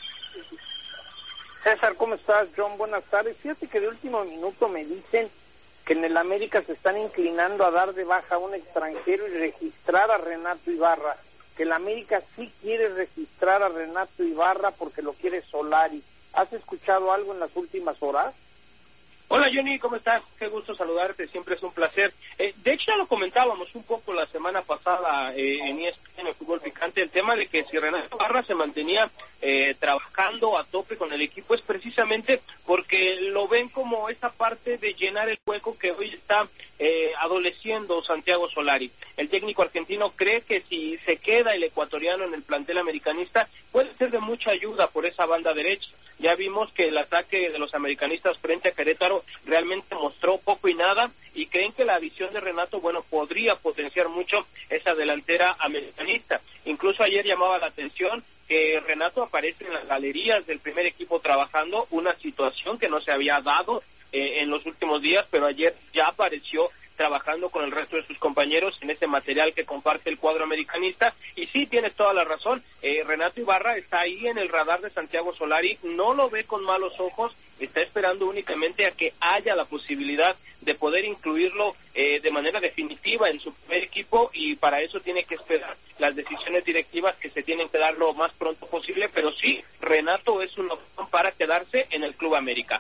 César, ¿cómo estás? John, buenas tardes. Fíjate que de último minuto me dicen que en el América se están inclinando a dar de baja a un extranjero y registrar a Renato Ibarra, que el América sí quiere registrar a Renato Ibarra porque lo quiere Solari. ¿Has escuchado algo en las últimas horas? Hola Johnny, ¿cómo estás? Qué gusto saludarte, siempre es un placer. Eh, de hecho ya lo comentábamos un poco la semana pasada eh, en E S P N, en el Fútbol Picante, el tema de que si Renato Ibarra se mantenía eh, trabajando a tope con el equipo es precisamente porque lo ven como esa parte de llenar el hueco que hoy está eh, adoleciendo Santiago Solari. El técnico argentino cree que si se queda el ecuatoriano en el plantel americanista puede ser de mucha ayuda por esa banda derecha. Ya vimos que el ataque de los americanistas frente a Querétaro realmente mostró poco y nada, y creen que la visión de Renato, bueno, podría potenciar mucho esa delantera americanista. Incluso ayer llamaba la atención que Renato aparece en las galerías del primer equipo trabajando, una situación que no se había dado eh, en los últimos días, pero ayer ya apareció trabajando con el resto de sus compañeros en ese material que comparte el cuadro americanista. Y sí, tienes toda la razón, eh, Renato Ibarra está ahí en el radar de Santiago Solari, no lo ve con malos ojos, está esperando únicamente a que haya la posibilidad de poder incluirlo eh, de manera definitiva en su primer equipo, y para eso tiene que esperar las decisiones directivas que se tienen que dar lo más pronto posible, pero sí, Renato es una opción para quedarse en el Club América.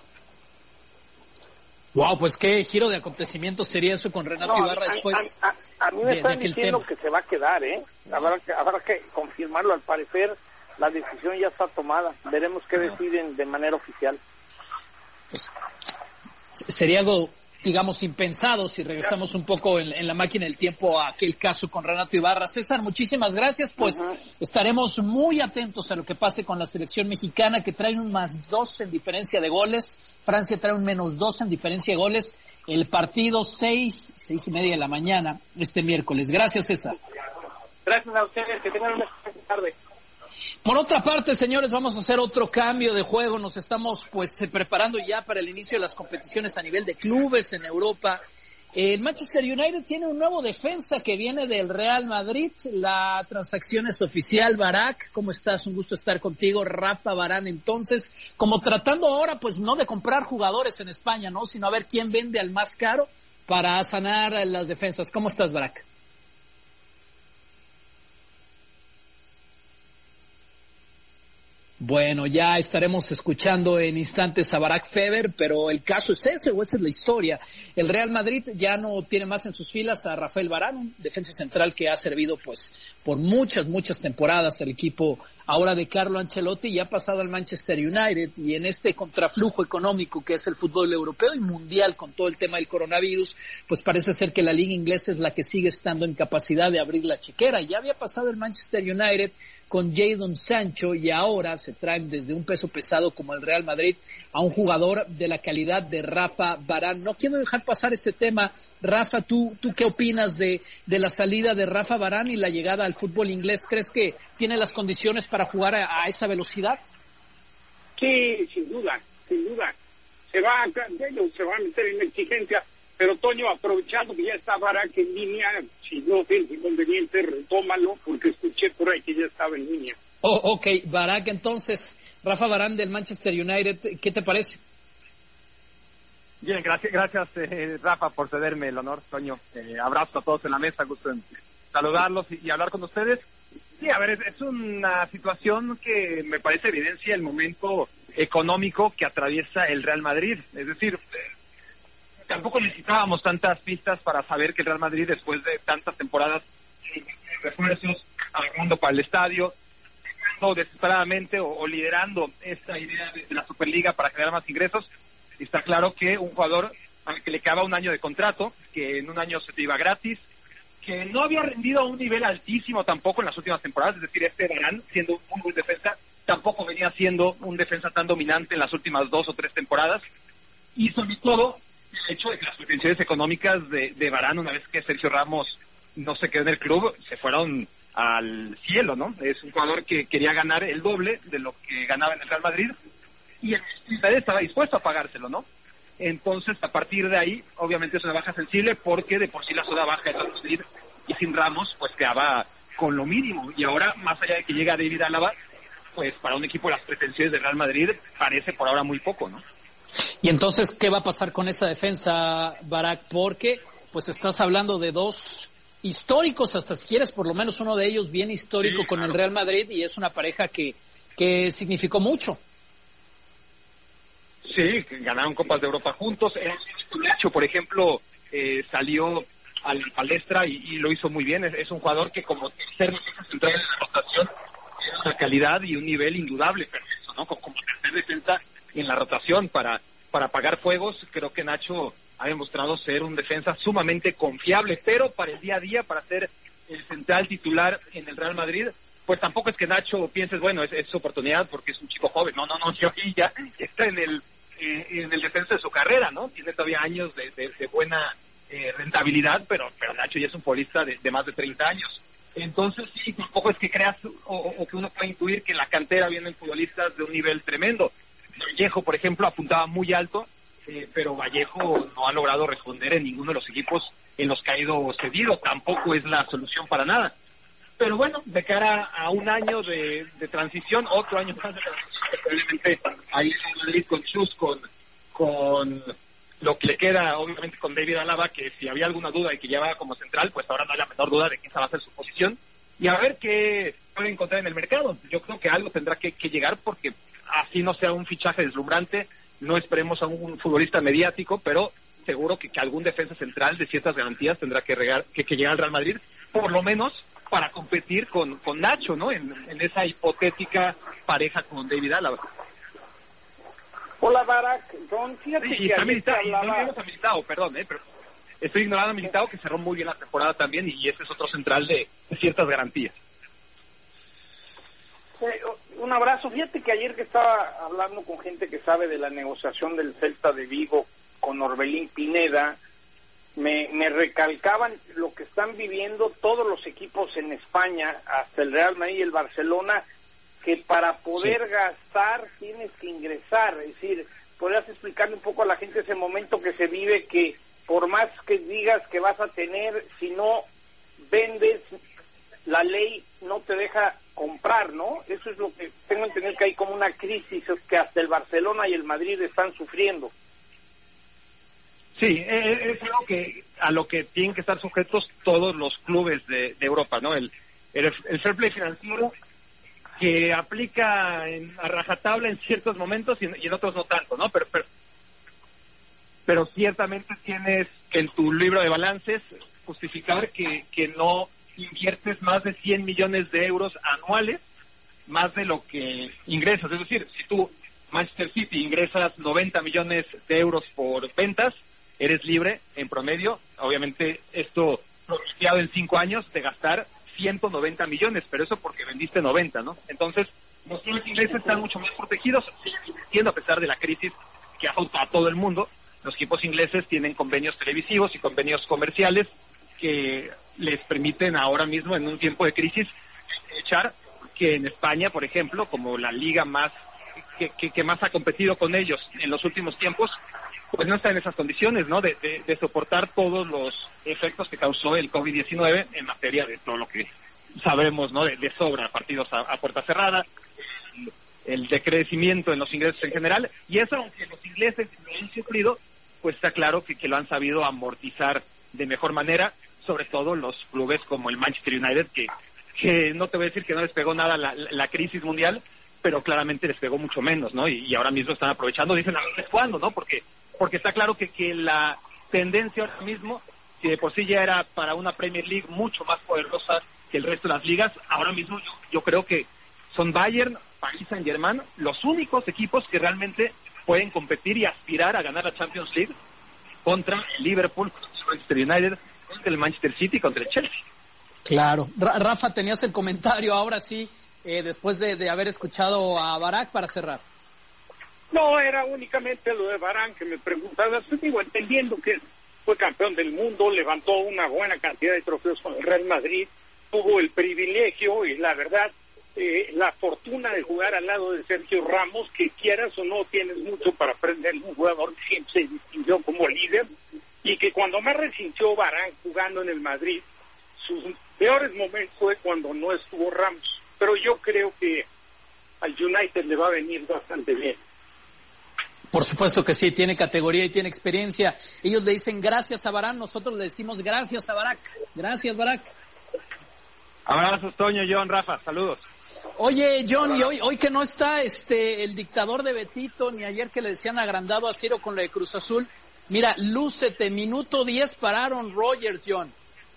Wow, pues qué giro de acontecimientos sería eso con Renato no, Ibarra a, después. A, a, a mí me de, están de diciendo tema. que se va a quedar, ¿eh? Habrá que, habrá que confirmarlo. Al parecer, la decisión ya está tomada. Veremos qué deciden de manera oficial. Pues, sería algo, digamos, impensado si regresamos un poco en, en la máquina del tiempo a aquel caso con Renato Ibarra. César, muchísimas gracias, pues uh-huh. estaremos muy atentos a lo que pase con la selección mexicana, que trae un más dos en diferencia de goles, Francia trae un menos dos en diferencia de goles, el partido seis, seis y media de la mañana este miércoles. Gracias, César. Gracias a ustedes, que tengan una excelente tarde. Por otra parte, señores, vamos a hacer otro cambio de juego. Nos estamos pues preparando ya para el inicio de las competiciones a nivel de clubes en Europa. El Manchester United tiene un nuevo defensa que viene del Real Madrid. La transacción es oficial. Barak, ¿cómo estás? Un gusto estar contigo. Rafa Varane, entonces, como tratando ahora pues no de comprar jugadores en España, ¿no? Sino a ver quién vende al más caro para sanar las defensas. ¿Cómo estás, Barak? Bueno, ya estaremos escuchando en instantes a Barak Feber, pero el caso es ese, o esa es la historia. El Real Madrid ya no tiene más en sus filas a Rafael Varane, un defensa central que ha servido pues por muchas, muchas temporadas al equipo ahora de Carlo Ancelotti, y ha pasado al Manchester United, y en este contraflujo económico que es el fútbol europeo y mundial con todo el tema del coronavirus, pues parece ser que la liga inglesa es la que sigue estando en capacidad de abrir la chequera. Ya había pasado el Manchester United con Jadon Sancho, y ahora se traen desde un peso pesado como el Real Madrid a un jugador de la calidad de Rafa Varane. No quiero dejar pasar este tema. Rafa, ¿tú, tú qué opinas de, de la salida de Rafa Varane y la llegada al fútbol inglés? ¿Crees que tiene las condiciones para jugar a, a esa velocidad? Sí, sin duda, sin duda. Se va a, se va a meter en exigencia. Pero Toño, aprovechando que ya está Barak en línea, si no tienes inconveniente, retómalo, porque escuché por ahí que ya estaba en línea. Oh, ok, Barak, entonces, Rafa Varane del Manchester United, ¿qué te parece? Bien, gracias, gracias eh, Rafa, por cederme el honor, Toño. Eh, abrazo a todos en la mesa, gusto en saludarlos y, y hablar con ustedes. Sí, a ver, es, es una situación que me parece evidencia el momento económico que atraviesa el Real Madrid. Es decir, eh, tampoco necesitábamos tantas pistas para saber que el Real Madrid, después de tantas temporadas de refuerzos, ahorrando para el estadio, o desesperadamente o, o liderando esta idea de, de la Superliga para generar más ingresos, está claro que un jugador al que le quedaba un año de contrato, que en un año se te iba gratis, que no había rendido a un nivel altísimo tampoco en las últimas temporadas, es decir, este Varane, siendo un muy buen defensa, tampoco venía siendo un defensa tan dominante en las últimas dos o tres temporadas, y sobre todo el hecho de que las pretensiones económicas de, de Varane, una vez que Sergio Ramos no se quedó en el club, se fueron al cielo, ¿no? Es un jugador que quería ganar el doble de lo que ganaba en el Real Madrid, y el Madrid estaba dispuesto a pagárselo, ¿no? Entonces, a partir de ahí, obviamente es una baja sensible, porque de por sí la zona baja de Real Madrid y sin Ramos, pues quedaba con lo mínimo, y ahora, más allá de que llega David Álava, pues para un equipo de las pretensiones de Real Madrid parece por ahora muy poco, ¿no? Y entonces, ¿qué va a pasar con esa defensa, Barak? Porque, pues estás hablando de dos históricos, hasta si quieres, por lo menos uno de ellos bien histórico, sí, con claro, el Real Madrid, y es una pareja que, que significó mucho. Sí, ganaron Copas de Europa juntos. Nacho, por ejemplo, eh, salió al palestra y, y lo hizo muy bien. Es, es un jugador que, como tercer defensa central en la rotación, tiene una calidad y un nivel indudable, perfecto, ¿no? Como, como tercer defensa en la rotación para, para apagar fuegos, creo que Nacho ha demostrado ser un defensa sumamente confiable, pero para el día a día, para ser el central titular en el Real Madrid, pues tampoco es que Nacho pienses, bueno, es, es su oportunidad porque es un chico joven. No, no, no, yo ya está en el eh, en el defensa de su carrera, ¿no? Tiene todavía años de, de, de buena eh, rentabilidad, pero pero Nacho ya es un futbolista de, de más de treinta años. Entonces, sí, tampoco es que creas o, o que uno pueda intuir que en la cantera vienen futbolistas de un nivel tremendo. Vallejo, por ejemplo, apuntaba muy alto, eh, pero Vallejo no ha logrado responder en ninguno de los equipos en los que ha ido cedido. Tampoco es la solución para nada. Pero bueno, de cara a un año de, de transición, otro año más de transición, probablemente ahí en Madrid con Chus, con, con lo que le queda, obviamente con David Álava, que si había alguna duda de que llevaba como central, pues ahora no hay la menor duda de que esa va a ser su posición, y a ver qué puede encontrar en el mercado. Yo creo que algo tendrá que, que llegar, porque así no sea un fichaje deslumbrante, no esperemos a un futbolista mediático, pero seguro que, que algún defensa central de ciertas garantías tendrá que, regar, que, que llegar al Real Madrid, por lo menos para competir con, con Nacho, ¿no? En, en esa hipotética pareja con David Álava. Hola, Barak. John, fíjate sí, que y está militado, hablaba... no olvidemos a Militao, perdón, ¿eh? Pero estoy ignorando a Militao, que cerró muy bien la temporada también, y ese es otro central de, de ciertas garantías. Eh, un abrazo. Fíjate que ayer que estaba hablando con gente que sabe de la negociación del Celta de Vigo con Orbelín Pineda, Me, me recalcaban lo que están viviendo todos los equipos en España, hasta el Real Madrid y el Barcelona, que para poder sí. gastar tienes que ingresar. Es decir, podrías explicarle un poco a la gente ese momento que se vive, que por más que digas que vas a tener, si no vendes, la ley no te deja comprar, ¿no? Eso es lo que tengo que entender, que hay como una crisis que hasta el Barcelona y el Madrid están sufriendo. Sí, es algo que a lo que tienen que estar sujetos todos los clubes de, de Europa, ¿no? El, el, el fair play financiero, que aplica en, a rajatabla en ciertos momentos y en, y en otros no tanto, ¿no? Pero, pero, pero ciertamente tienes que en tu libro de balances justificar que, que no inviertes más de cien millones de euros anuales, más de lo que ingresas. Es decir, si tú, Manchester City, ingresas noventa millones de euros por ventas, eres libre, en promedio, obviamente esto pronunciado en cinco años, de gastar ciento noventa millones, pero eso porque vendiste noventa, ¿no? Entonces, los clubes ingleses están mucho más protegidos, siguen invirtiendo a pesar de la crisis que afecta a todo el mundo. Los equipos ingleses tienen convenios televisivos y convenios comerciales que les permiten ahora mismo, en un tiempo de crisis, echar que en España, por ejemplo, como la liga más que, que, que más ha competido con ellos en los últimos tiempos, pues no está en esas condiciones, ¿no? De, de, de soportar todos los efectos que causó el COVID diecinueve en materia de todo lo que sabemos, ¿no? De, de sobra, partidos a, a puerta cerrada, el, el decrecimiento en los ingresos en general, y eso, aunque los ingleses lo han sufrido, pues está claro que, que lo han sabido amortizar de mejor manera, sobre todo los clubes como el Manchester United, que, que no te voy a decir que no les pegó nada la, la crisis mundial, pero claramente les pegó mucho menos, ¿no? Y, y ahora mismo están aprovechando, dicen a ver cuándo, ¿no? Porque porque está claro que, que la tendencia ahora mismo, si de por sí ya era para una Premier League mucho más poderosa que el resto de las ligas, ahora mismo yo, yo creo que son Bayern, Paris Saint-Germain los únicos equipos que realmente pueden competir y aspirar a ganar la Champions League contra el Liverpool, contra el Manchester United, contra el Manchester City, contra el Chelsea. Claro. Ra- Rafa, tenías el comentario ahora sí, eh, después de, de haber escuchado a Barak, para cerrar. No, era únicamente lo de Varane que me preguntaba. Pues digo, entendiendo que fue campeón del mundo, levantó una buena cantidad de trofeos con el Real Madrid, tuvo el privilegio y la verdad, eh, la fortuna de jugar al lado de Sergio Ramos, que quieras o no tienes mucho para aprender, un jugador que siempre se distinguió como líder, y que cuando más resintió Varane jugando en el Madrid, sus peores momentos fue cuando no estuvo Ramos. Pero yo creo que al United le va a venir bastante bien. Por supuesto que sí, tiene categoría y tiene experiencia. Ellos le dicen gracias a Varane, nosotros le decimos gracias a Barak. Gracias, Barak. Abrazos, Toño, John, Rafa, saludos. Oye, John, y hoy, hoy que no está este el dictador de Betito, ni ayer que le decían agrandado a Ciro con la de Cruz Azul, mira, lúcete, minuto diez para Aaron Rodgers, John.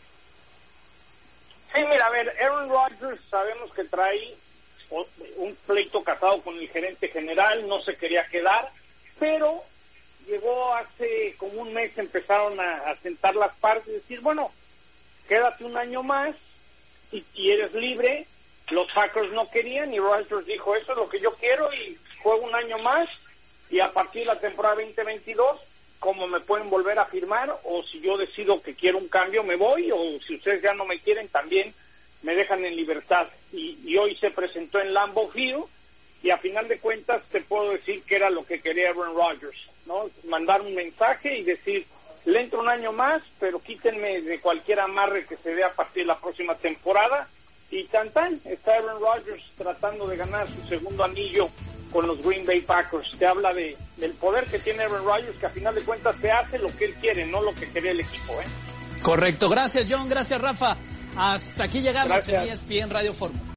Sí, mira, a ver, Aaron Rodgers sabemos que trae un pleito casado con el gerente general, no se quería quedar, pero llegó hace como un mes, empezaron a, a sentar las partes y decir, bueno, quédate un año más y, y eres libre. Los Packers no querían y Rodgers dijo, eso es lo que yo quiero y juego un año más y a partir de la temporada veinte veintidós, como me pueden volver a firmar o si yo decido que quiero un cambio me voy o si ustedes ya no me quieren también me dejan en libertad. Y, y hoy se presentó en Lambeau Field y a final de cuentas te puedo decir que era lo que quería Aaron Rodgers, ¿no? Mandar un mensaje y decir, le entro un año más, pero quítenme de cualquier amarre que se dé a partir de la próxima temporada. Y tan tan, está Aaron Rodgers tratando de ganar su segundo anillo con los Green Bay Packers. Te habla de del poder que tiene Aaron Rodgers, que a final de cuentas te hace lo que él quiere, no lo que quería el equipo, ¿eh? Correcto. Gracias, John. Gracias, Rafa. Hasta aquí llegamos. Gracias. En E S P N Radio Fórmula.